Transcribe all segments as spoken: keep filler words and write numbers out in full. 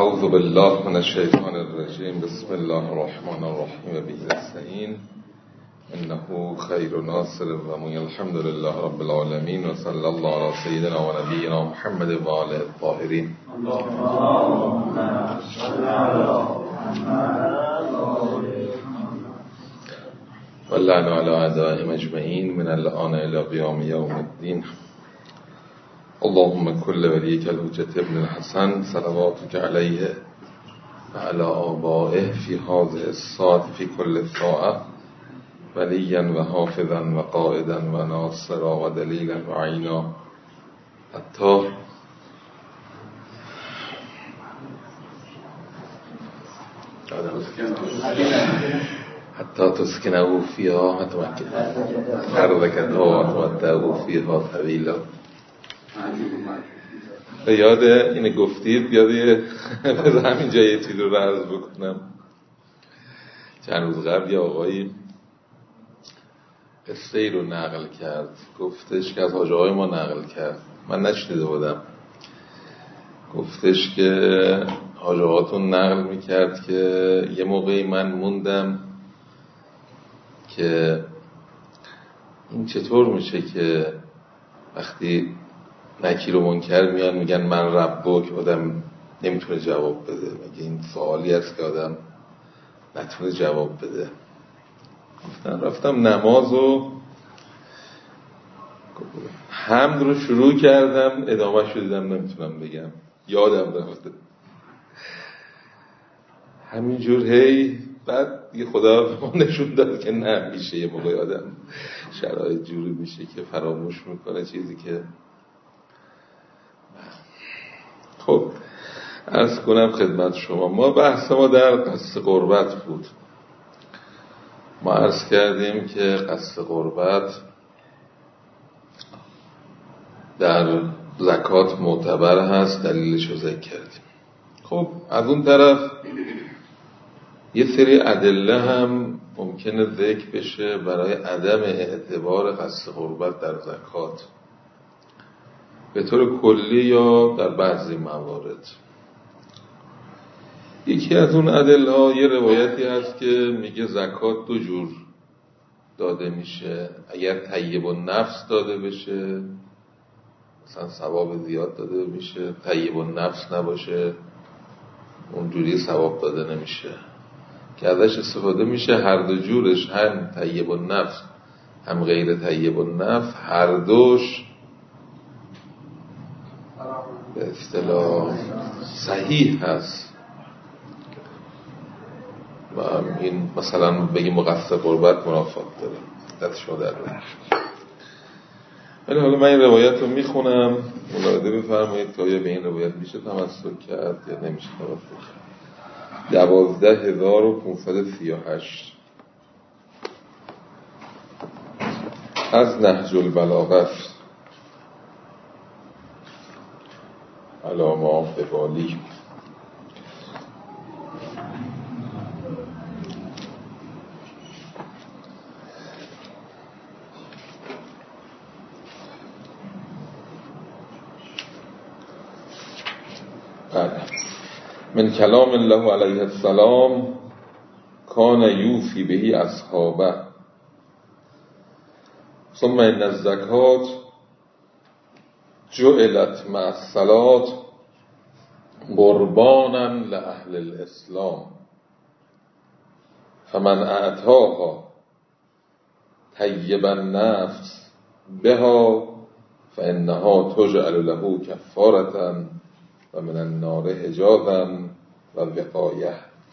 اعوذ بالله من الشیطان الرجیم. بسم الله الرحمن الرحیم. و به نستعین انه خیر ناصر و معین. الحمد لله رب العالمین و صلی الله علی سیدنا و نبینا محمد و آله الطاهرین. اللهم صل علی محمد و لعن علی اعدائهم اجمعین من الآن الی قیام یوم الدین. اللهم كل وليك الحجة ابن الحسن صلواتك عليه وعلى آبائه في هذه الساعة في كل ساعة وليا وحافظا وقائدا وناصرا ودليلا وعينا حتى حتى تسكنه فيها حركتها وتمتعه فيها طويلا. یاد اینه گفتید بیاد یه همین جایی یه چیز رو عرض بکنم. چند روز قبل یه آقایی قصه ای رو نقل کرد، گفتش که از حاج آقای ما نقل کرد، من نشنیده بودم. گفتش که حاج آقاتون نقل میکرد که یه موقعی من موندم که این چطور میشه که وقتی نکیر و منکر میان میگن من ربک، آدم نمیتونه جواب بده. میگه این سوالی است که آدم نتونه جواب بده. گفتن رفتم نماز و حمد رو شروع کردم، ادامه شو دیدم نمیتونم بگم، یادم رفته. همینجور هی بعد یه خدا به ما نشون داد که نه، میشه یه موقع آدم شرایط جوری میشه که فراموش میکنه چیزی که. خب عرض کنم خدمت شما، ما بحث ما در قصد قربت بود. ما عرض کردیم که قصد قربت در زکات معتبر هست، دلیلش رو ذکر کردیم. خب از اون طرف یه سری ادله هم ممکنه ذکر بشه برای عدم اعتبار قصد قربت در زکات به طور کلی یا در بعضی موارد. یکی از اون ادله ها یه روایتی هست که میگه زکات دو جور داده میشه. اگر طیب النفس داده بشه مثلا ثواب زیاد داده میشه، طیب النفس نباشه اونجوری ثواب داده نمیشه. که ازش استفاده میشه هر دو جورش، هم طیب النفس هم غیر طیب النفس، هر دوش به اصطلاح صحیح هست. و این مثلا بگیم مقصد قربت منافات داره، دست شما در بره. ولی حالا من این روایت رو میخونم، ملاحظه بفرمایید که آیا به این روایت میشه تمسک کرد یا نمیشه تمسک کرد. دوازده هزار و پونصد و سی و هشت از نهج البلاغه علامه ببالی. من کلام الله علیه السلام کان یوفی بهی اصحابه ثم ان الزکات جعلت مع الصلاة قربانا لأهل الاسلام فمن اعطاها طیب النفس بها فانها تجعل له کفارة و من النار حجابا و وقایه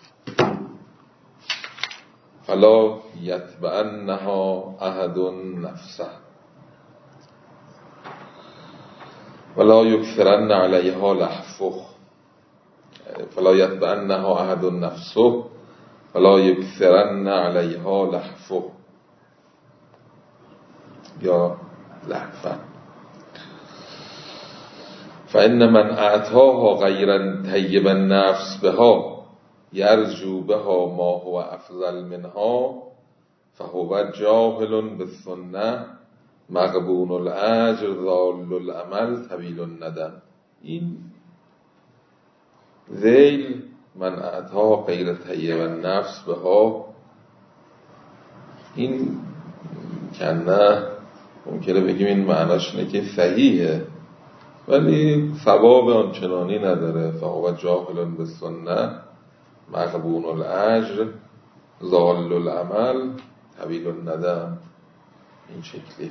فلا یتبعنها احد نفسه ولا یکثرن علیها لحفه فلا یتبعنها احد نفسه ولا یکثرن علیها لحفه یا لحفه فإن من اعطاها غیر طیب النفس بها یرجو بها ما هو افضل منها فهو جاهل بالسنه مغبون الاجر ضال العمل طویل الندم. این ذیل من اعطا غیر طیب نفس به ها. این کنه ممکنه بگیم این معناش اینه که صحیحه ولی ثواب آنچنانی نداره. فهو جاهل بالسنه مغبون الاجر ضال العمل طویل الندم. این شکلی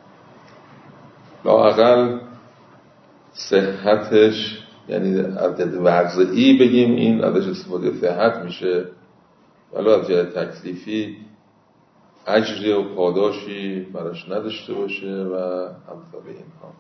لااقل صحتش، یعنی از وضعی بگیم این ازش استفاده صحت میشه، ولی از جهت تکلیفی اجری و پاداشی براش نداشته باشه و امثال اینها.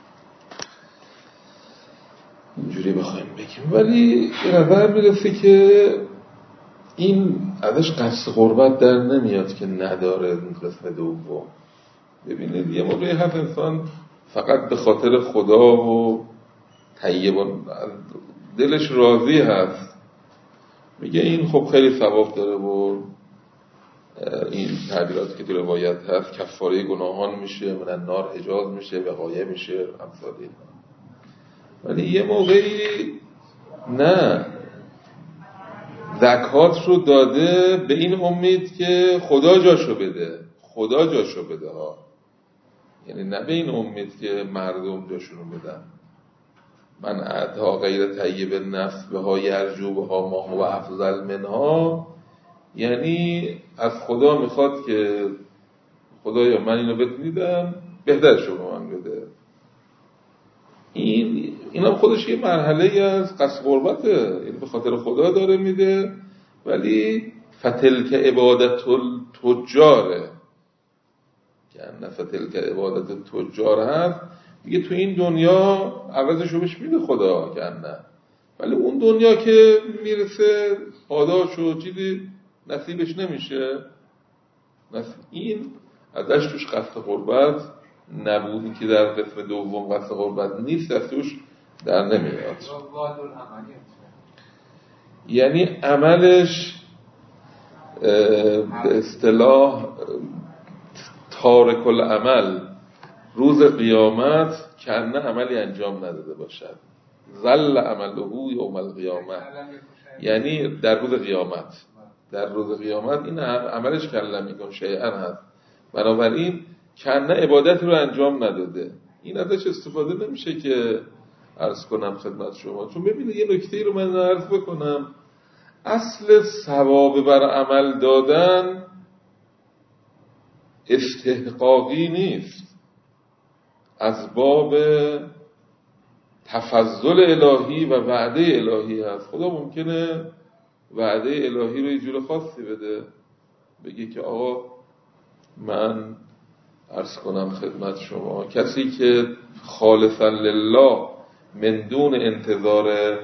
اینجوری بخوایم بگیم. ولی به نظر میرسه که این ازش قصد قربت در نمیاد که نداره. این قسم دوم ببینید یه موقعی هست انسان فقط به خاطر خدا و طیب دلش راضی هست، میگه این خب خیلی ثواب داره و این تعبیراتی که تو روایت هست کفاره گناهان میشه، من النار حجاز میشه، وقایع میشه، امثال اینها. ولی یه موقعی نه، زکات رو داده به این امید که خدا جاشو بده، خدا جاشو بده ها، یعنی نه به این امید که مردم جاشونو بدن. من اعطا غیر طیب نفس به ها یرجو به ها ما هو افضل منها، یعنی از خدا میخواد که خدایا من اینو بهت میدم بهترشو به من بده. این اینم خودش یه مرحله از قصد قربته، یعنی به خاطر خدا داره میده. ولی فتلک عبادت التجاره، یعنی فتلک عبادت التجار هست دیگه، تو این دنیا عوضشو بهش میده خدا کنه، ولی اون دنیا که میرسه پاداش و چیزی نصیبش نمیشه. این ازش توش قصد قربت نبودی که در قسم دوم قصد قربت نیست، از توش در نمیاد. یعنی عملش به اصطلاح تارک العمل روز قیامت کنه عملی انجام نداده باشد. ظل عمله یوم القیامه، یعنی در روز قیامت، در روز قیامت این عملش کله میکن شیئا هست، بنابراین کنه عبادت رو انجام نداده. این ازش استفاده نمیشه که عرض کنم خدمت شما. چون ببینید یه نکته رو من عرض بکنم، اصل ثواب بر عمل دادن استحقاقی نیست، از باب تفضل الهی و وعده الهی هست. خدا ممکنه وعده الهی رو یه جور خاصی بده، بگه که آقا من عرض کنم خدمت شما کسی که خالصا لله من دون انتظار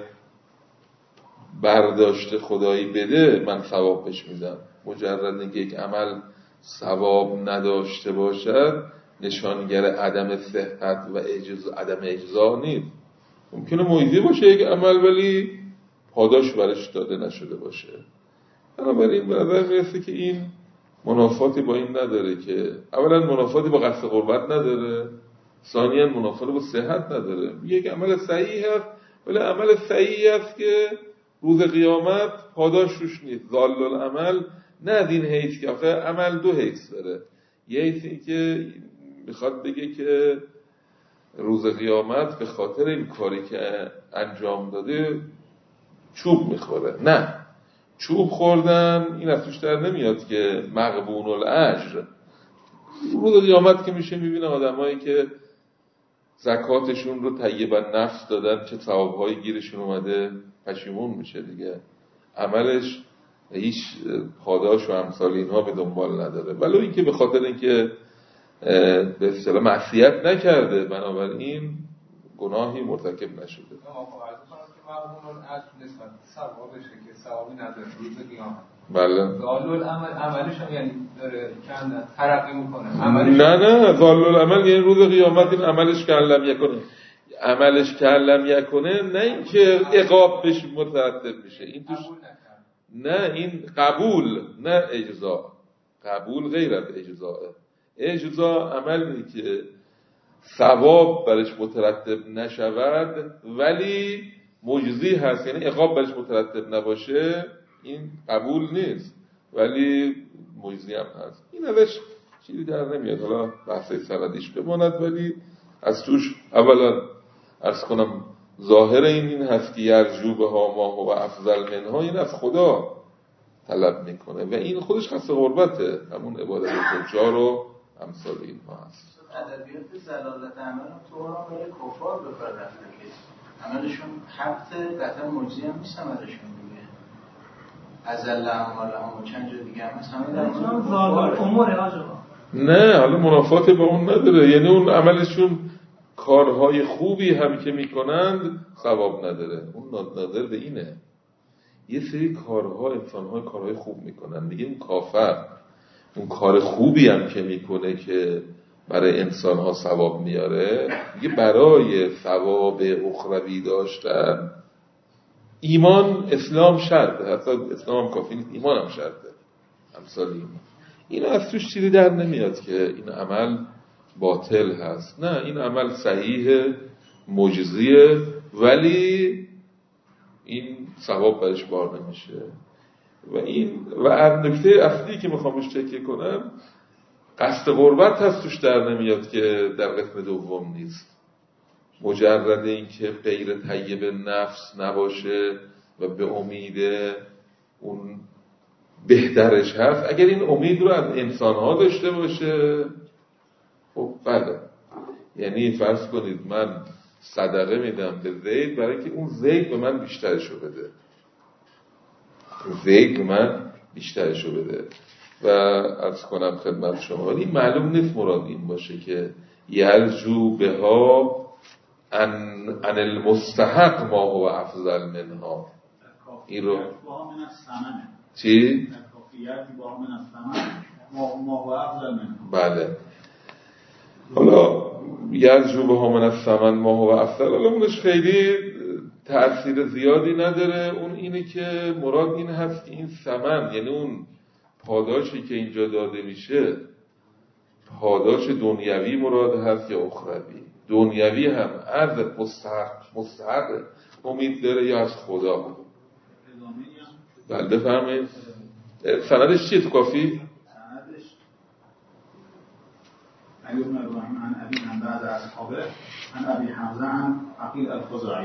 برداشت خدایی بده من ثواب بهش میدم. مجرد اینکه یک عمل ثواب نداشته باشد نشانگر عدم صحت و اجز... عدم اجزا نیست. ممکنه مویزی باشه یک عمل ولی پاداش برش داده نشده باشه. بنابراین به نظر میرسه که این منافاتی با این نداره که اولا منافاتی با قصد قربت نداره، ثانیاً منافاتی با صحت نداره. یک عمل صحیح هست ولی عمل صحیحی هست که روز قیامت پاداش روش نیست. ضال العمل نه از این حیث که آخه عمل دو حیث داره، یه حیثی که میخواد بگه که روز قیامت به خاطر این کاری که انجام داده چوب میخوره، نه چوب خوردن این از توش در نمیاد که مغبون الاجر. روز قیامت که میشه میبینه آدمایی که زکاتشون رو طیب نفس دادن چه ثوابهایی گیرشون اومده، پشیمون میشه دیگه، عملش هیچ پاداش و امثال اینها به دنبال نداره. ولی این که به خاطر اینکه به اصطلاح معصیت نکرده بنابراین گناهی مرتکب نشده. بله. ضال العمل عملش هم یعنی داره کند ترقی میکنه. نه نه ضال العمل یعنی روز قیامت این عملش کلم یکنه، عملش کلم یکنه، نه اینکه عقاب بهش مترتب میشه. این توش نه، این قبول نه اجزا. قبول غیر از اجزاه. اجزا عملی که ثواب برش مترتب نشود ولی معجزه‌ای هست، یعنی عقاب برش مترتب نباشه، این قبول نیست، ولی معجزه‌ای هم هست. این ازش چیزی در نمیاد. حالا بحث سندیش بماند، ولی از توش اولا عرض کنم ظاهر این این هست که یرجو بها ما هو افضل منها، این از خدا طلب میکنه و این خودش خاص غربته، همون عبادت تجار و امثال اینها هست. ادبیات زلالت عمل تو را برای کفار به کار رفته که عملشون حق قطعا معجزه هم نیست عملشون دیگه. ازل اعمالهم و چند جا دیگه هم هست، همه در مورد زالال امور آجا. نه حالا منافات با اون نداره، یعنی اون عملشون کارهای خوبی هم که میکنند ثواب نداره. اون نظر به اینه یه سری کارها انسان‌ها کارهای خوب میکنن دیگه، اون کافر اون کار خوبی هم که میکنه که برای انسان‌ها ثواب میاره، دیگه برای ثواب اخروی داشتن ایمان اسلام شرطه، حتی اسلام هم کافی نیست، ایمان هم شرطه. امثال ایمان این از توش چیزی در نمیاد که این عمل باطل هست. نه، این عمل صحیح معجزیه، ولی این ثواب برش بار نمیشه. و این و نکته اصلی که میخوام بهش تکیه کنم، قصد قربت هست توش در نمیاد که در قسم دوم نیست. مجرد این که غیر طیب نفس نباشه و به امید اون بهترش هست، اگر این امید رو از انسان‌ها داشته باشه، خب بله، یعنی فرض کنید من صدقه میدم به زید برای که اون زید به من بیشترشو بده، زید به من بیشترشو بده و عرض کنم خدمت شما، ولی معلوم نیست مراد این باشه که یرجو بها ان ان المستحق ما هو افضل منها. این رو چی؟ بله، حالا یرجو بها من الثمن ما هو افضل، حالا اونش خیلی تأثیر زیادی نداره. اون اینه که مراد این هست که این ثمن، یعنی اون پاداشی که اینجا داده میشه، پاداش دنیوی مراد هست یا اخروی. دنیوی هم از مستحق مستحق امید داره یا از خدا. بله بفرمایید. سندش چیه تو کافی؟ سندش علی بن ابراهیم عن ابی عن بعد اصحابه عن ابی حمزه عن عقیل الخزاعی.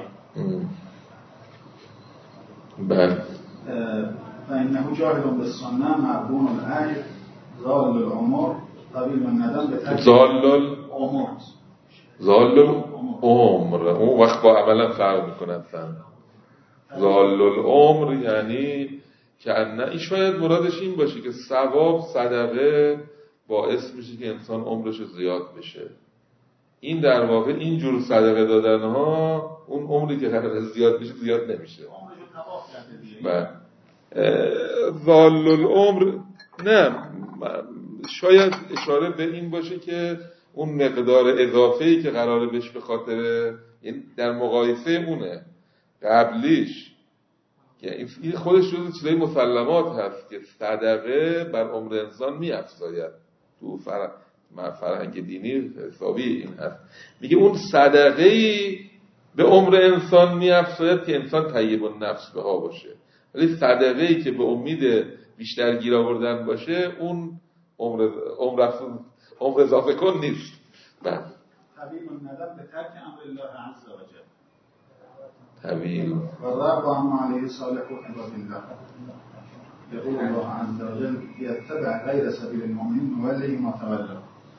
بله. فإنه جاهد بالسنة معبون الأجر ظال العمر طويل الندم بترك ظال العمر ظال العمر اون وقت با عملا فرق میکنه اصلا. ظال العمر یعنی که نه، این شاید مرادش این باشه که ثواب صدقه باعث میشه که انسان عمرش زیاد بشه. این در واقع این جور صدقه دادن ها اون عمری که قراره زیاد بشه زیاد نمیشه. بله. ظال العمر نه، شاید اشاره به این باشه که اون مقدار اضافه‌ای که قراره بهش به خاطر، یعنی در مقایسه اونه قبلیش، که این خودش جزو چیزای مسلمات هست که صدقه بر عمر انسان می‌افزاید. تو فرهنگ فرهنگ دینی حسابی این هست، میگه اون صدقه‌ای به عمر انسان می‌افزاید که انسان طیب النفس بها باشه، ولی صدقه‌ای که به امید بیشتر گیر آوردن باشه اون عمر عمر عمر اضافه کن نیست. بله. طویل الندم به ترک امر الله عز و جل. طویل و رب عما علیه صالح و عباد الله. یقول الله عز و جل یتبع غیر سبیل المؤمنین نوله ما تولی.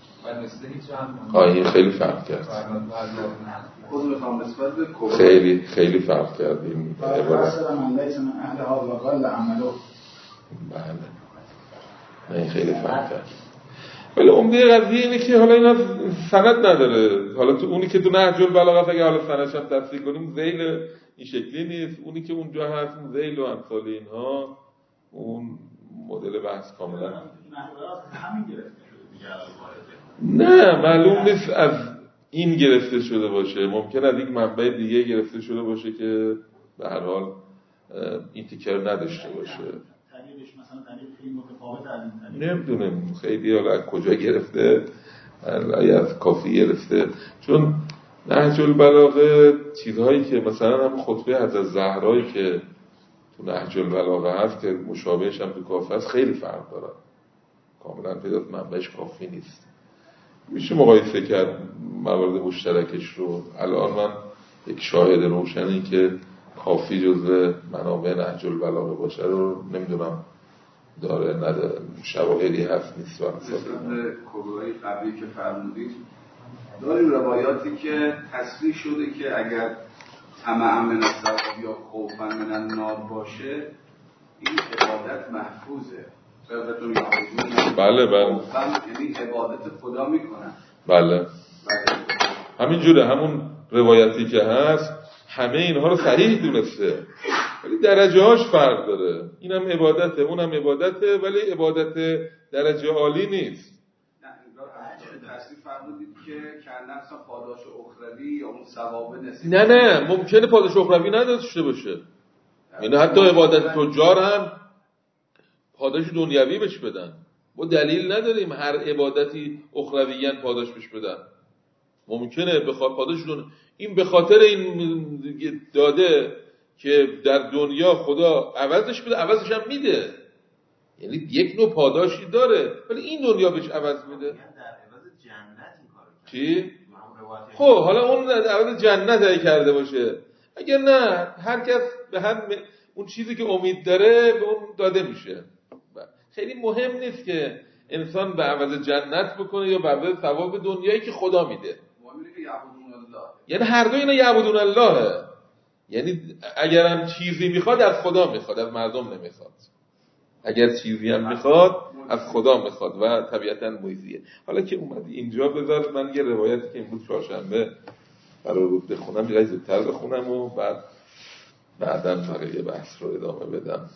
آه خیلی فرق کرد. خیلی خیلی فرق کرد این عبارت. من لیس من اهلها و قل عمله. بله. این خیلی فرق کرد. ولی عمده قضیه اینه که حالا اینا سند نداره. حالا تو اونی که تو نهج البلاغه اگه حالا سندش هم تفسیر کنیم ذیل این شکلی نیست، اونی که اونجا هست اون ذیل و امثال اینها اون مدل بحث کاملا همین گرفته شده دیگه. نه معلوم نیست از این گرفته شده باشه، ممکن از یک منبع دیگه گرفته شده باشه که به هر حال این تیکر نداشته باشه. طریقش مثلا طریق خیلی متفاوت از این طریق نمیدونم خیلی حالا از کجا گرفته، از کافی گرفته، چون نهج البلاغه چیزهایی که مثلا هم خطبه حضرت زهرایی که تو نهج البلاغه هست که مشابهش هم تو کافی هست خیلی فرق داره، کاملا پیداست منبعش کافی نیست. میشه مقایسه کرد موارد مشترکش رو. الان من یک شاهد روشنی که کافی جزو منابع نهج البلاغه باشه رو نمیدونم داره نداره، شواهدی هست نیست. مثل کبرای قبلی که فرمودید داریم روایاتی که تصریح شده که اگر طمع من الثواب یا خوفا من النار باشه این عبادت محفوظه. بله بله، یعنی عبادت خدا میکنن. بله همین جوره. همون روایتی که هست همه اینها رو صحیح دونسته، ولی درجه هاش فرق داره. اینم عبادته اونم عبادته، ولی عبادت درجه عالی نیست. تصریح فرمودید که کردن اصلا پاداش اخروی یا اون ثواب نصیب. نه نه، ممکنه پاداش اخروی نداشته باشه. یعنی حتی عبادت تجار هم پاداش دنیوی بهش بدن. ما دلیل نداریم هر عبادتی اخرویاً پاداش بهش بدن. ممکنه بخواد پاداش دن... این به خاطر این داده که در دنیا خدا عوضش بده، عوضش هم میده. یعنی یک نوع پاداشی داره، ولی این دنیا بهش عوض میده. چی؟ خب حالا اون در عوض جنت هایی کرده باشه. اگر نه، هر کس به هم اون چیزی که امید داره به اون داده میشه. خیلی مهم نیست که انسان به عوض جنت بکنه یا به عوض ثواب دنیایی که خدا میده. یعنی هر دو اینا یعبدون اللهه. یعنی اگر هم چیزی میخواد از خدا میخواد، از مردم نمیخواد. اگر چیزی هم میخواد از خدا میخواد و طبیعتاً مویزیه. حالا که اومدی اینجا بذار من یه روایتی که امروز چهارشنبه قرار بود بخونم یه زودتر بخونم و بعد بعداً بقیه بحث رو ادامه بدم.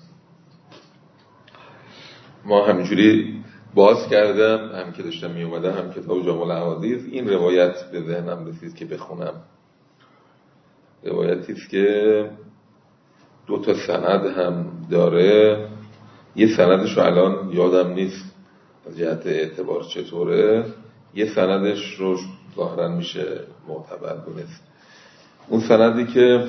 ما همینجوری باز کردم، هم که داشتم می اومدم هم کتاب جامع الاحادیث، این روایت به ذهنم رسید که بخونم. روایتی است که دو تا سند هم داره. یه سندش رو الان یادم نیست از جهت اعتبار چطوره، یه سندش رو ظاهرا میشه معتبر دونست. اون سندی که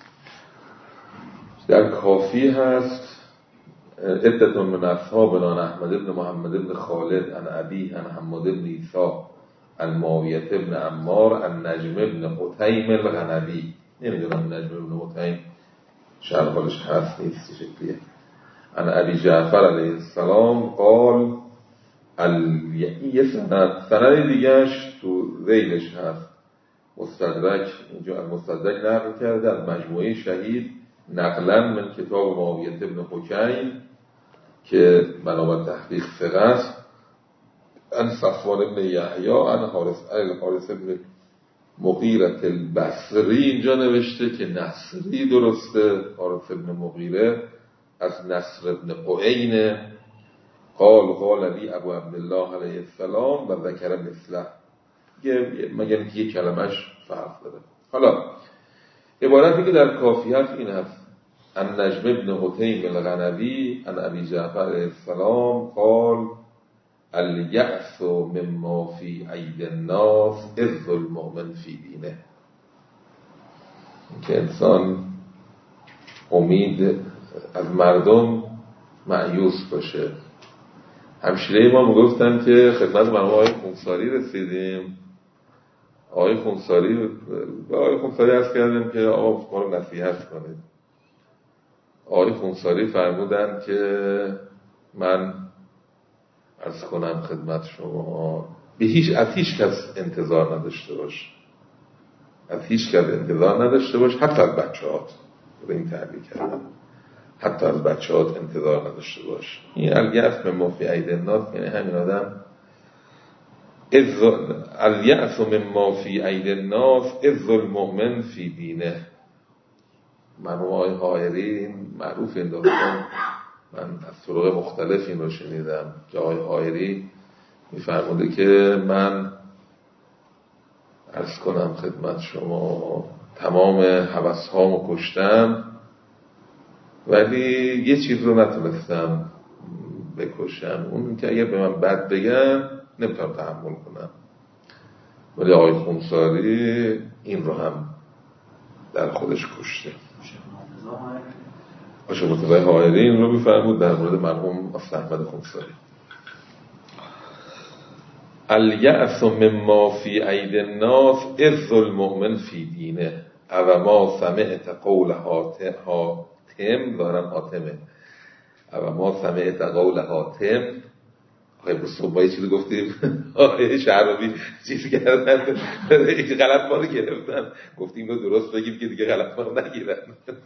در کافی هست، عدة من اصحابنا احمد بن محمد بن خالد عن ابی عن حماد بن عیسی عن معاویه بن عمار عن نجم بن حطیم الغنوی. نمیدونم نجم بن حطیم شرحالش هست نیست شکلیه. عن ابی جعفر علیه السلام قال ال... یه سند سند دیگهش تو ذیلش هست. مستدرک اینجا از مستدرک نقل کرده از مجموعه شهید نقلا من کتاب معاویه بن حکیم که بنابر تحقیق ثقه است. ان صفوان بن یحیی ان حارث الحارث بن مغیره البصری، اینجا نوشته که نصری درسته، حارث بن مغیره از نصر بن عینه قال قال علی ابو عبدالله علیه السلام و ذکر مثله، مگر اینکه یک کلمش فرق داره. حالا عبارتی که در کافی هست این هست: ان نجم بن حطیم الغنوی ان ابی جعفر علیه السلام قال الیأس مما فی اید الناس عز المؤمن فی دینه. که انسان امید از مردم مایوس باشه. همشیره ما میگفتن که خدمت مرحوم آقای خونساری رسیدیم. آقای خونساری به آقای خونساری عرض کردیم که آقا ما رو نصیحت کنید. آقای خونساری فرمودن که من عرض کنم خدمت شما به هیچ از هیچ کس انتظار نداشته باش، از هیچ کس انتظار نداشته باش، حتی از بچه‌هات. به این تعبیر کردم، حتی از بچه‌هات انتظار نداشته باش. این الیأس مما فی اید الناس یعنی همین آدم الیأس مما فی اید الناس عز المؤمن فی دینه. مرحوم آقای حائری معروف این داستان، من از طرق مختلف این رو شنیدم که آقای حائری میفرموده که من عرض کنم خدمت شما تمام هوس‌هامو کشتم ولی یه چیز رو نتونستم بکشم، اون که اگر به من بد بگن نمیتونم تحمل کنم. ولی آقای خونساری این رو هم در خودش کشته. شیخ مرتضی حائری این رو می‌فرمود در مورد مرحوم استاد احمد خونساری: الیأس مما فی ایدی الناس عز المؤمن فی دینه او ما سمعت قول حاتم دارن حاتمه او ما سمعت قول حاتم. آقای بسطون با یه چیزی گفتیم آقای شعرابی چیزی کردن غلط ما رو گرفتن، گفتیم رو درست بگیم که دیگه غلط ما رو نگیرن.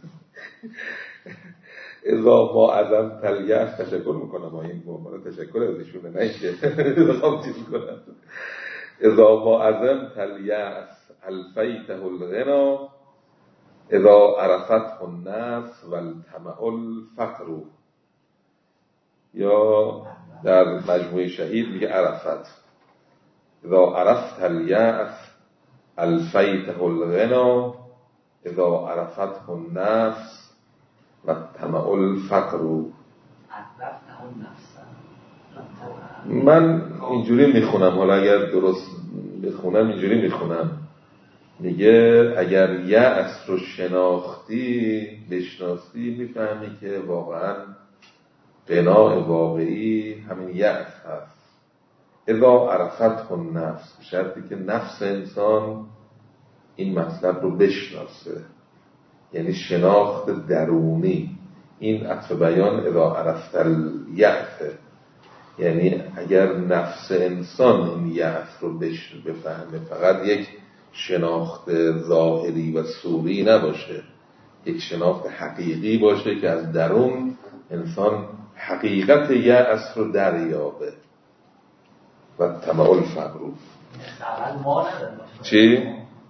اذا ما ازم تلیأس تشکر میکنم ها این مومنه تشکر ازشونه نه اینکه بخوام چیز کنم. اذا ما ازم تلیأس الفیته الغنا اذا عرفته النفس والطمع الفقر. یا در مجموعه شهید میگه عرفت اذا عرفت الیأس الفیته الغنا اذا عرفته النفس و طمع الفقر. من اینجوری میخونم، حالا اگر درست بخونم اینجوری میخونم، میگه اگر یأس رو شناختی بشناسی میفهمی که واقعا قناع واقعی همین یأس هست. اذا عرفته النفس، شرطی که نفس انسان این مطلب رو بشناسه، یعنی شناخت درونی. این عطف بیان اذا عرفت الیأس، یعنی اگر نفس انسان این یأس رو بفهمه، فقط یک شناخت ظاهری و صوری نباشه، یک شناخت حقیقی باشه که از درون انسان حقیقت یأس رو دریابه. و طمع الفقر چی؟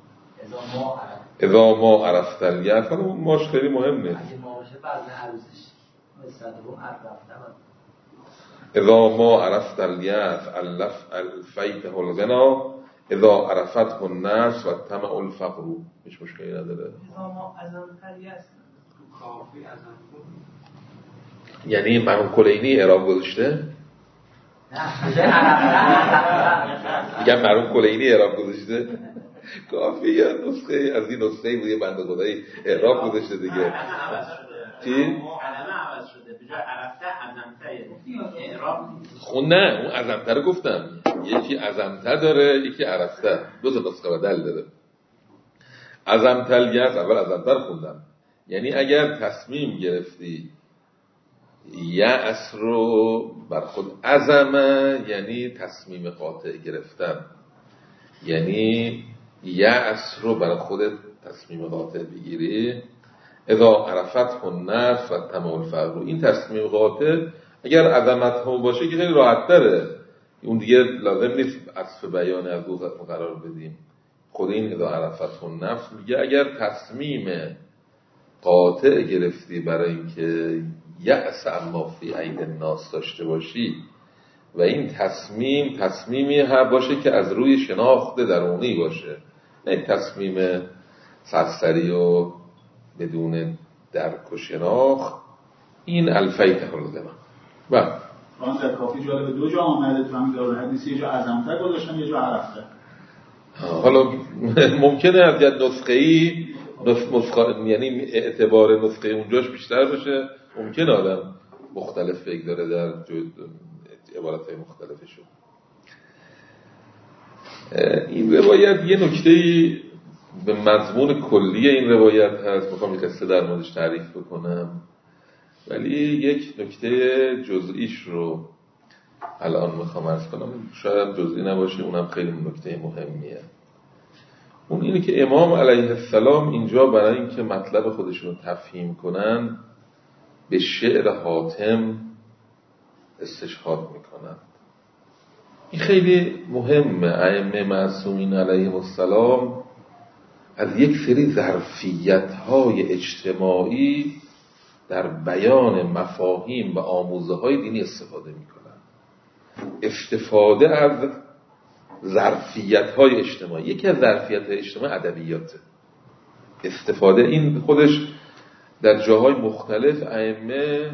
اذا ما عرفت الیأس، اون ماش خیلی مهمه. اذا ما عرفت الیأس الفیته الغنا اذا عرفته النفس و طمع الفقر. هیچ مشکلی نداره. اذا ما ازمت الیأس کافی ازم، یعنی مرحوم کلینی اعراب گذاشته؟ میگم مرحوم کلینی اعراب گذاشته؟ کافی یا نسخه از این نسخه بود یه بنده خدایی اعراب گذاشته دیگه. چی؟ علمه عوض شده به جای عرفته عزمته اعراب خون نه اون عزمته رو گفتم، یکی عزمته داره یکی عرفته، دو تا نسخه بدل داره. عزمته الیأس اول عزمته رو خوندم، یعنی اگر تصمیم گرفتی یأس رو بر خود، عزمه یعنی تصمیم قاطع گرفتن، یعنی یأس رو بر خودت تصمیم قاطع بگیری. اذا عرفته النفس و طمع الفقر، این تصمیم قاطع اگر عظمت ها باشه که خیلی راحت تره، اون دیگه لازم نیست عطف بیان از او قرار بدیم. خود این اذا عرفته النفس میگه اگر تصمیم قاطع گرفتی برای اینکه یأس اما فی ایدی الناس داشته باشی و این تصمیم تصمیمی هم باشه که از روی شناخت درونی باشه، نه تصمیم سرسری و بدون درک و شناخت، این الفیته الغنا. بله آن در کافی جالب دو جا آمده تو همین دارالحدیث، یه جا عزمتر گذاشتن یه جا عرفته. حالا ممکنه از نسخه‌ای نسخه، یعنی اعتبار نسخه اونجاش بیشتر باشه، ممکنه آدم مختلف بگذاره در عبارتهای مختلفشون. این روایت یه نکته‌ای به مضمون کلی این روایت هست، میخوام یک قصه در موردش تعریف بکنم، ولی یک نکته جزئیش رو الان میخوام عرض کنم، شاید جزئی نباشه، اونم خیلی نکته مهمیه. اون اینه که امام علیه السلام اینجا برای اینکه مطلب خودشون رو تفهیم کنن به شعر حاتم استشهاد میکنن. این خیلی مهمه. ائمه معصومین علیهم السلام از یک سری ظرفیت‌های اجتماعی در بیان مفاهیم و آموزه‌های دینی استفاده میکنن. استفاده از ظرفیت‌های اجتماعی، یکی از ظرفیت‌های اجتماعی ادبیاته. استفاده این خودش در جاهای مختلف ائمه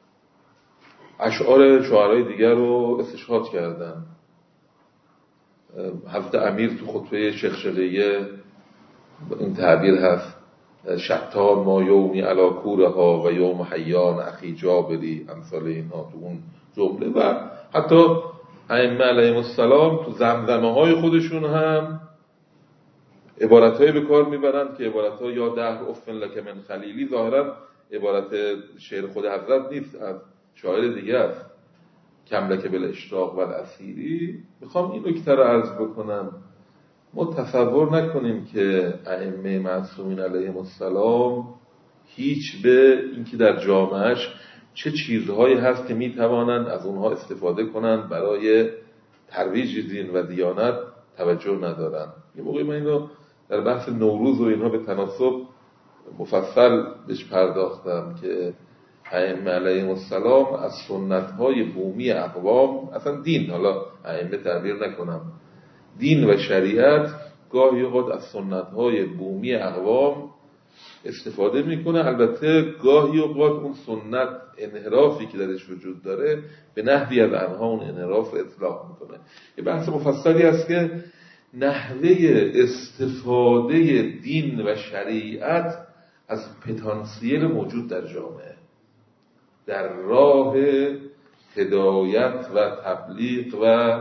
اشعار شاعرای دیگر رو استشهاد کردن. حضرت امیر تو خطبه شخشقیه این تعبیر هست شتان ما یومی علا کورها و یوم حیان اخی جابری، امثال اینها تو اون جمله. و حتی ائمه علیهم السلام تو زمزمه های خودشون هم عبارت های به کار میبرند که عبارت ها یا دهر افن لک من خلیلی ظاهرا عبارت شعر خود حضرت نیست، از شاعر دیگه است، کم لک بالاشتاق و الاسیری. میخوام این نکته رو عرض بکنم، ما تصور نکنیم که ائمه معصومین علیهم السلام هیچ به اینکه در جامعهش چه چیزهایی هست که میتوانند از اونها استفاده کنند برای ترویج دین و دیانت توجه ندارن. یه موقعی من اینو در بحث نوروز و اینها به تناسب مفصل بهش پرداختم که ائمه علیهم السلام از سنت‌های بومی اقوام، اصلا دین، حالا ائمه تعبیر نکنم، دین و شریعت گاهی اوقات از سنت‌های بومی اقوام استفاده میکنه. البته گاهی اوقات اون سنت انحرافی که درش وجود داره به نحوی از آنها اون انحراف رو اصلاح میکنه. یه بحث مفصلی هست که نحوه استفاده دین و شریعت از پتانسیل موجود در جامعه در راه هدایت و تبلیغ و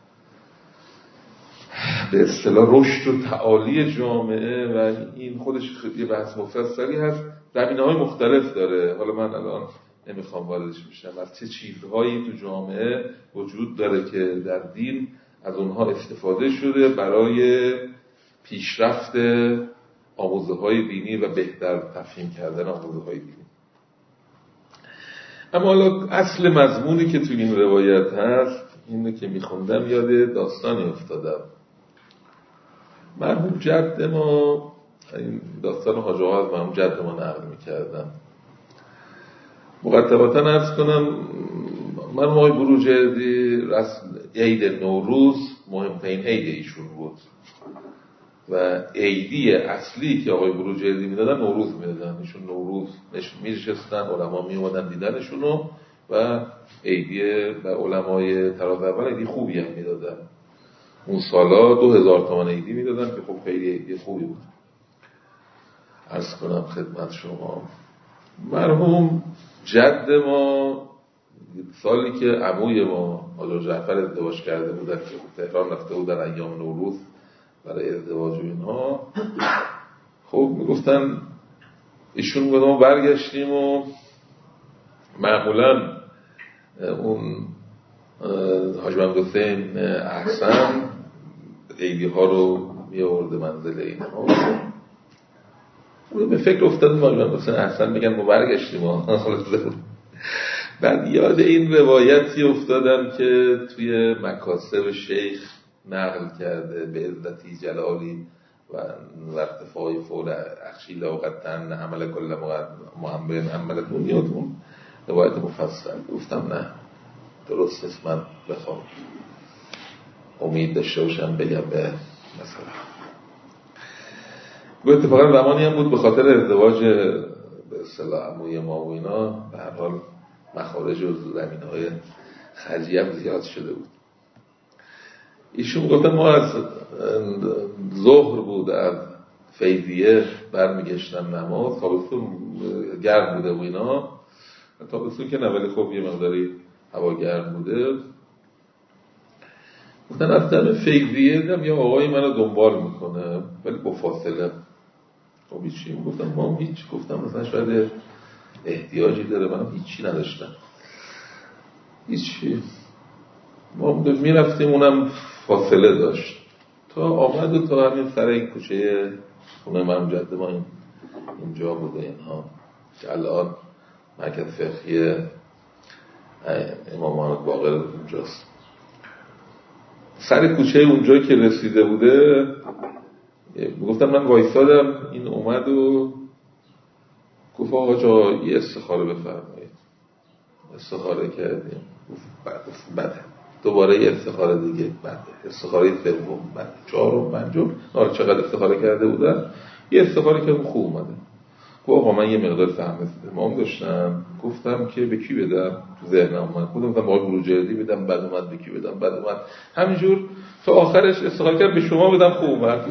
به اصطلاح رشد و تعالی جامعه، و این خودش یه بحث مفصلی هست، زمینه‌های مختلف داره. حالا من الان نمیخوام واردش بشم از چه چیزهایی تو جامعه وجود داره که در دین از اونها استفاده شده برای پیشرفت آموزه‌های دینی و بهتر تفهیم کردن آموزه‌های دینی. اما حالا اصل مضمونی که تو این روایت هست، اینو که میخوندم یاد داستانی افتادم. مرحوم جد ما، این داستان حاج آقا از مرحوم جد ما نقل میکردن. مقدمتا عرض کنم مرحوم آقای بروجردی رسم عید نوروز مهمترین عید ایشون بود و عیدی اصلی که آقای بروجردی میدادن نوروز میدادن. ایشون نوروز میشستن، علما میومدن دیدنشونو و عیدی و علمای طراز اول عیدی خوبی هم میدادن. اون سالا دو هزار تومان عیدی میدادن که خب خیلی عیدی خوبی بود. عرض کنم خدمت شما مرحوم جد ما سالی که عموی ما حاج جعفر ازدواج کرده بودن که تهران رفته بودن ایام نوروز برای ازدواج و اینها، خب میگفتن ایشون میگفتن ما برگشتیم و معمولا اون حاج محمد حسین احسن عیدی ها رو می آورده منزل اینها. به فکر افتادم حاج محمد حسین احسن میگن ما برگشتیم و بعد یاد این روایتی افتادم که توی مکاسب شیخ نقل کرده به عزتی جلالی و ارتفاعی فول اخشی لاغتن عمل کل محمد عمل دنیاتون، روایت مفصل. گفتم نه درست است، من بخوام امید داشته باشم بگم به مثلا به اتفاقا زمانی هم بود به خاطر ازدواج به اصطلاح عموی ما و اینا به هر حال مخارج و زمینهای خرجی هم زیاد شده بود. ایشون گفتن ما از ظهر بود از فیضیه برمیگشتم نماز، تابستون گرم بوده و اینا، تابستون که نه ولی خب یه مقداری هوا گرم بوده. گفتن رفتم فیضیه دیدم یا آقای منو دنبال میکنه ولی با فاصله. خب هیچی گفتم ما هیچ، گفتم مثلا شاید احتیاجی داره، من هیچی نداشتم هیچی. ما میرفتیم اونم فاصله داشت تا آمد و تا همین سر این کوچه خونه من جد ما این اینجا بوده اینها که الان مرکز فقهی امام محمد باقر اونجاست. سر کوچه اونجا که رسیده بوده گفتم من وایسادم، این اومد و گفت آقا جا یه استخاره بفرمایید. استخاره کردیم، گفت بده. دوباره یه استخاره دیگه بده. استخاره سوم بده. چهارم پنجم آره چقدر استخاره کرده بودن، یه استخاره که خوب اومده. گفت آقا من یه مقدار فهم امام داشتم، گفتم که به کی بدم، تو ذهنم اومد خودم گفتم آقا بروجردی بدم، بعد اومد به کی بدم، بعد اومد همینجور تا آخرش استقرار کرد به شما بدم، خوب اومد.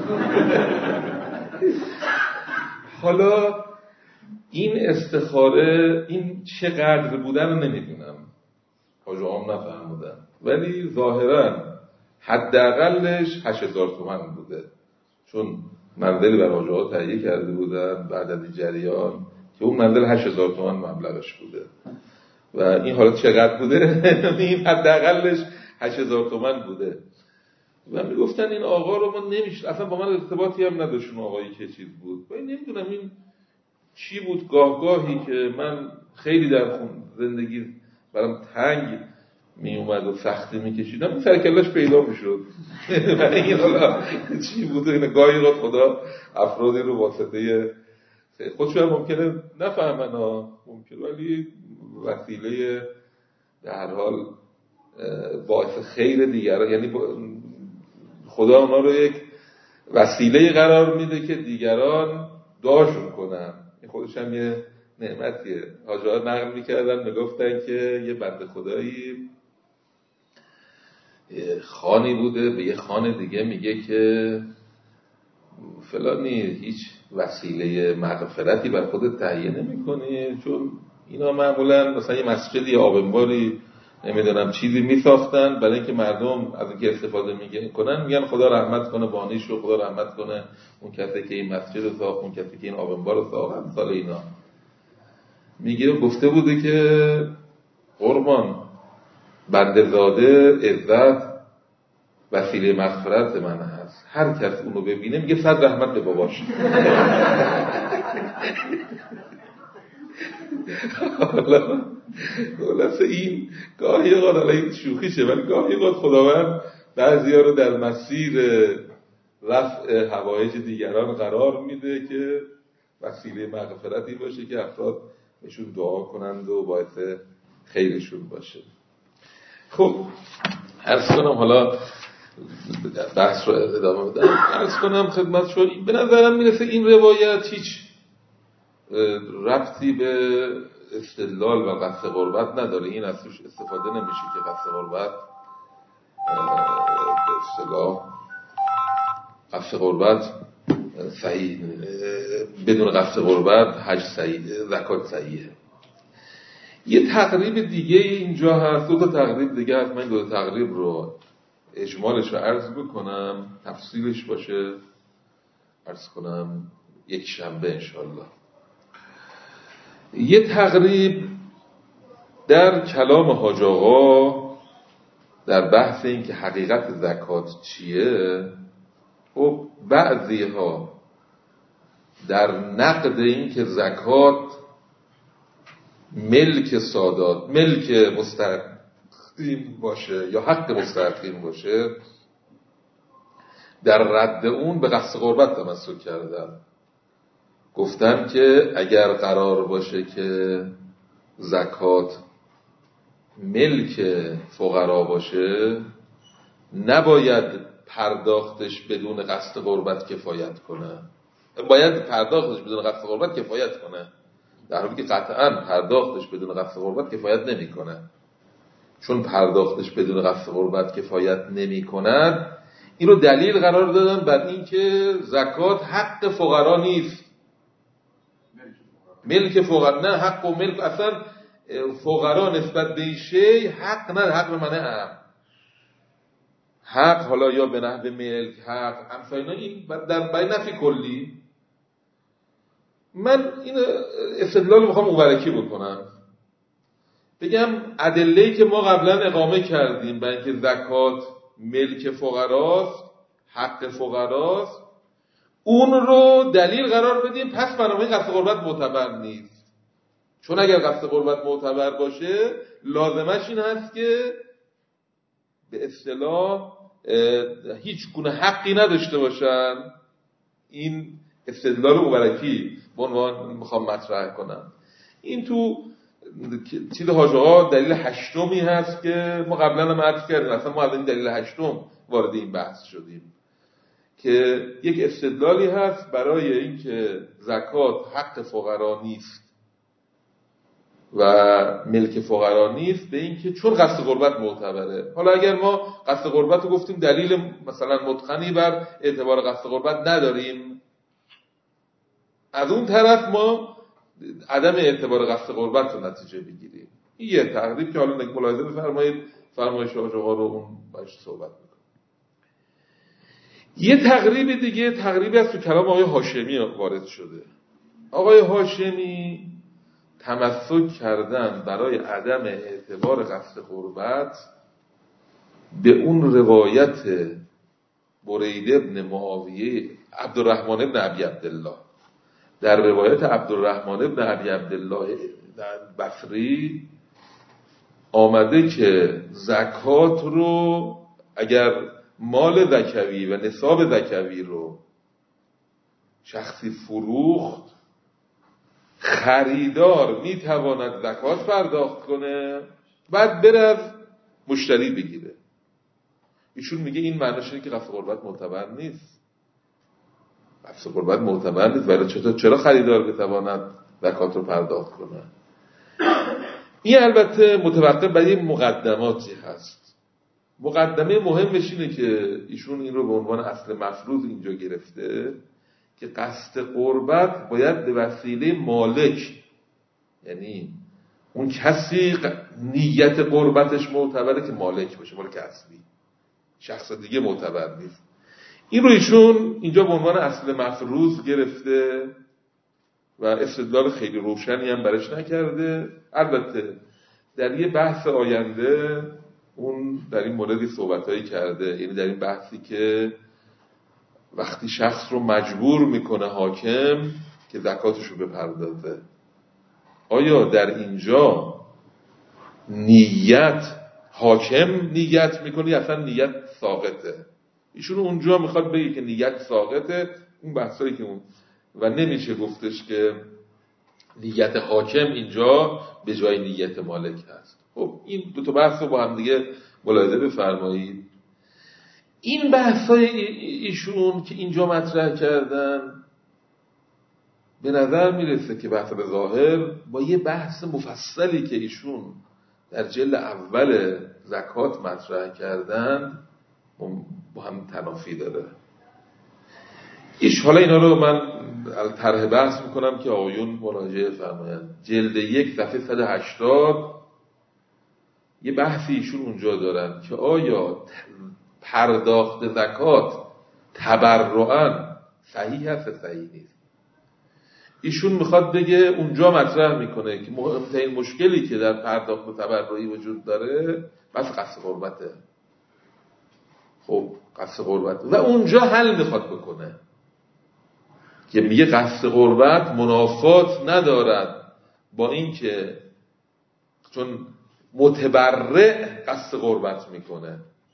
حالا این استخاره این چقدر بودن رو نمیدونم، حاج آقام نفهمودن، ولی ظاهرا حداقلش هشت هزار تومان بوده، چون منزلی بر حاج آقا تهیه کرده بودن بعد از این جریان که اون منزل هشت هزار تومان مبلغش بوده و این حالا چقدر بوده این حداقلش هشت هزار تومان بوده و میگفتن این آقا رو ما نمیشه، اصلا با من ارتباطی هم نداشت اون آقایی که چیز بود و این نمیدونم این چی بود. گاه گاهی که من خیلی در خون زندگی برام تنگ می اومد و سختی میکشیدم این سرکلش پیدا میشد و این حالا چی بود این گاهی را خدا افرادی رو واسطه خودشون ممکنه نفهمن ها ممکنه، ولی وسیله در هر حال باعث خیر دیگران، یعنی خدا اونا رو یک وسیله قرار میده که دیگران دعاشون کنن. این خودش هم یه نعمتیه. حاج آقا نقل میکردن میگفتن که یه بنده خدایی خانی بوده به یه خان دیگه میگه که فلانی هیچ وسیله مغفرتی بر خودت تهیه نمی‌کنی، چون اینا معمولا مثلا یه مسجدی آبنباری نمیدونم چیزی میساختن برای اینکه مردم از اینکه استفاده میکنن میگن خدا رحمت کنه بانیشو، خدا رحمت کنه اون کسی که این مسجد رو ساخت، اون کسی که این آبنبار رو ساخت، مثال اینا. میگه گفته بوده که قربان بنده زاده عزت وسیله مغفرت من هست، هر کس اونو ببینه میگه صد رحمت به باباش. حالا خلاصه این گاهی اوقات حالا این شوخیشه ولی گاهی اوقات خداوند بعضیا رو در مسیر رفع حوایج دیگران قرار میده که وسیله مغفرتی باشه که افراد بهشون دعا کنند و باعث خیرشون باشه. خب عرض کنم حالا بحث رو ادامه بدم. عرض کنم خدمت شما به نظرم میرسه این روایت هیچ ربطی به استدلال و قصد غربت نداره. این از توش استفاده نمیشه که قصد غربت به اصطلاح قصد غربت صحیح، بدون قصد غربت حج صحیح، زکات صحیحه. یه تقریب دیگه اینجا هست، دو تا تقریب دیگه هست. من دو تا تقریب رو اجمالش رو عرض بکنم، تفصیلش باشه عرض کنم یک شنبه انشالله. یه تقریب در کلام حاج آقا در بحث این که حقیقت زکات چیه، خب بعضی ها در نقد این که زکات ملک سادات، ملک مستحقین باشه یا حق مستحقین باشه، در رد اون به قصد غربت تمسک کردن. گفتن که اگر قرار باشه که زکات ملک فقرا باشه نباید پرداختش بدون قصد غربت کفایت کنه، باید پرداختش بدون قصد غربت کفایت کنه، در حالی که قطعاً پرداختش بدون قصد غربت کفایت نمی کنه. چون پرداختش بدون قصد غربت کفایت نمی کند، این رو دلیل قرار دادن بر این که زکات حق فقرا نیست، ملک فقرا نه، حق و ملک اصلا فقرا نسبت به این شی حق نه، حق به معنی هم حق، حالا یا به نحو ملک حق همساینا، این در بین نفی کلی. من این استدلال میخوام مبارکی بکنم، بگم ادله‌ای که ما قبلا اقامه کردیم برای اینکه زکات ملک فقراست، حق فقراست، اون رو دلیل قرار بدیم، پس بنابراین قصد غربت معتبر نیست. چون اگر قصد غربت معتبر باشه لازمش این هست که به اصطلاح هیچ گونه حقی نداشته باشن. این استدلال مبارکی به عنوان میخوام مطرح کنم. این تو چیز حاج آقا دلیل هشتمی هست که ما قبلا هم عرض کردیم، اصلا ما از این دلیل هشتم وارد این بحث شدیم که یک استدلالی هست برای اینکه زکات حق فقرا نیست و ملک فقرا نیست، به اینکه چون قصد قربت معتبره. حالا اگر ما قصد قربت رو گفتیم دلیل مثلا متقنی بر اعتبار قصد قربت نداریم، از اون طرف ما عدم اعتبار قصد قربت رو نتیجه بگیریم. این یه تقریب که حالا ملاحظه بفرمایید فرمایش آقا رو اون باش صحبت میکنه. یه تقریب دیگه تقریبی از تو کلام آقای هاشمی وارد شده. آقای هاشمی تمسک کردن برای عدم اعتبار قصد قربت به اون روایت برید ابن معاویه عبدالرحمن ابن ابی عبدالله. در روایت عبدالرحمن ابن ابی عبدالله بصری آمده که زکات رو اگر مال زکوی و نصاب زکوی رو شخصی فروخت، خریدار میتواند زکات پرداخت کنه بعد بره از مشتری بگیره. ایشون میگه این معنیش اینه که قصد قربت معتبر نیست. قصد قربت معتبر نیست، ولی چطور چرا خریدار بتواند زکات رو پرداخت کنه؟ این البته متوقف بر این مقدماتی هست. مقدمه مهمش اینه که ایشون این رو به عنوان اصل مفروض اینجا گرفته که قصد قربت باید به وسیله مالک، یعنی اون کسی نیت قربتش معتبره که مالک باشه، مالک اصلی، شخص دیگه معتبر نیست. این رو ایشون اینجا به عنوان اصل مفروض گرفته و استدلال خیلی روشنی هم برش نکرده. البته در یه بحث آینده اون در این موردی صحبتایی کرده، یعنی در این بحثی که وقتی شخص رو مجبور میکنه حاکم که زکاتش رو بپردازه، آیا در اینجا نیت حاکم نیت میکنه یا اصلا نیت ساقطه؟ ایشون اونجا میخواد بگه که نیت ساقطه. اون بحثایی که اون و نمیشه گفتش که نیت حاکم اینجا به جای نیت مالک هست. خب این دو تا بحث رو با هم دیگه ملاحظه بفرمایید. این بحثای ایشون که اینجا مطرح کردن به نظر میرسه که بحث به ظاهر با یه بحث مفصلی که ایشون در جلد اول زکات مطرح کردن با هم تنافی داره. ایش حالا اینا رو من طرح بحث میکنم که آقایون مراجعه فرمایند. جلد یک صفحه صد و هشتاد یه بحثی ایشون اونجا دارن که آیا پرداخت زکات تبرعاً صحیح هست صحیح نیست. ایشون میخواد بگه اونجا مطرح میکنه که مهمترین مشکلی که در پرداخت تبرعی وجود داره بس قصد قربته. خب قصد قربت و اونجا حل میخواد بکنه که میگه قصد قربت منافات ندارد با این که چون متبرع قصد قربت میکنه،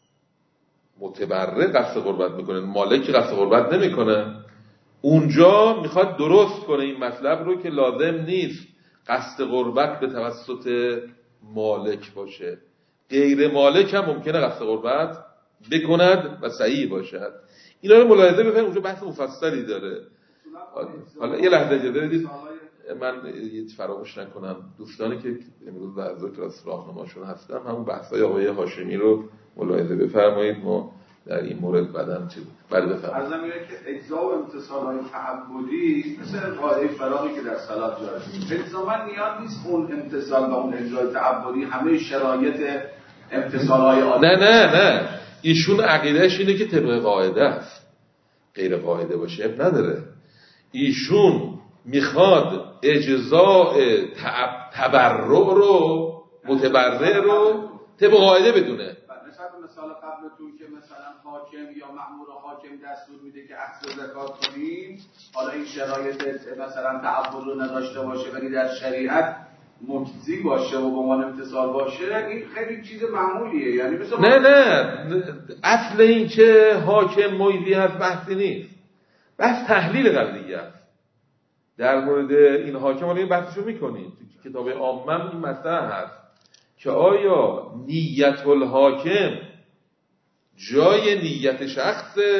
متبرع قصد قربت میکنه، مالک قصد قربت نمیکنه. اونجا میخواد درست کنه این مطلب رو که لازم نیست قصد قربت به توسط مالک باشه، غیر مالک هم ممکنه قصد قربت بکند و صحیح باشد. اینا رو ملاحظه بفرمایید. اونجا بحث مفصلی داره. حالا یه لحظه اجازه بدید من یه فراموش نکنم، دوستانی که امروز بعضی کلاس راهنماشون هستم همون بحث‌های آقای هاشمی رو ملاحظه بفرمایید. ما در این مورد بعداً چه بله بفرمایید. از میگه که اجزا و امتصال‌های تعبدی مثل قاعده فراغی که در صلات جاری است. الزاما نیاز نیست اون امتصال و اون اجزای تعبدی همه شرایط امتصال‌های عادی. نه نه نه ایشون عقیدهش اینه که طبق قاعده است، غیر قاعده باشه اب نداره. ایشون میخواد اجزاء تبرع رو متبرع رو طبق قاعده بدونه. مثلا مثال قبلتون که مثلا حاکم یا مأمور حاکم دستور میده که اخذ زکات کنیم، حالا این شرایط مثلا تعبد رو نداشته باشه ولی در شریعت مجزی باشه و به عنوان امتصال باشه، این خیلی چیز معمولیه. یعنی مثلا نه نه اصل این که حاکم مجزی هست بحثی نیست، بحث تحلیل قضیه است. در مورد این حاکم حالا این بحثشو میکنیم تو کتاب عامه این مسئله هست که آیا نیت الحاکم جای نیت شخصه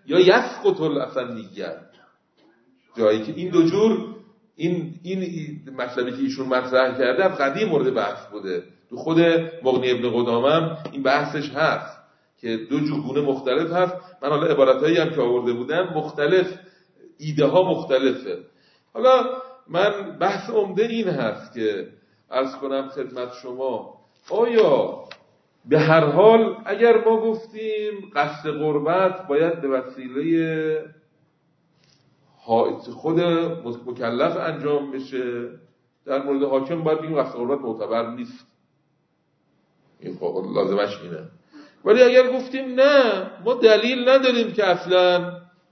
یا یسقط الاسندیت، جایی که این دو جور این این مطلبی که ایشون مطرح کرده از قدیم مورد بحث بوده. تو خود مغنی ابن قدامه این بحثش هست که دو جور گونه مختلف هست. من حالا عبارتایی هم که آورده بودم مختلف، ایده ها مختلفه. حالا من بحث عمده این هست که عرض کنم خدمت شما، آیا به هر حال اگر ما گفتیم قصد قربت باید به وسیله خود مکلف انجام بشه، در مورد حاکم باید بگیم قصد قربت معتبر نیست، این خب لازمش اینه. ولی اگر گفتیم نه ما دلیل نداریم که اصلا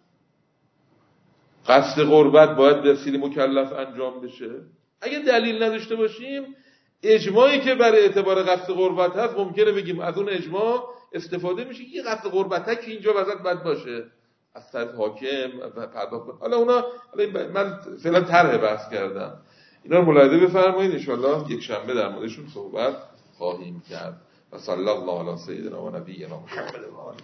قصد قربت باید به وسیله مکلف انجام بشه، اگه دلیل نداشته باشیم اجماعی که برای اعتبار قصد قربت هست ممکنه بگیم از اون اجماع استفاده میشه که قصد قربت که اینجا وسط باید باشه از طرف حاکم پرداخت. حالا اونا من فعلا طرح بحث کردم، اینا رو ملاحظه بفرمایید، ان شاءالله یک شنبه در موردشون صحبت خواهیم کرد. و صلی الله علی سیدنا و نبینا محمد.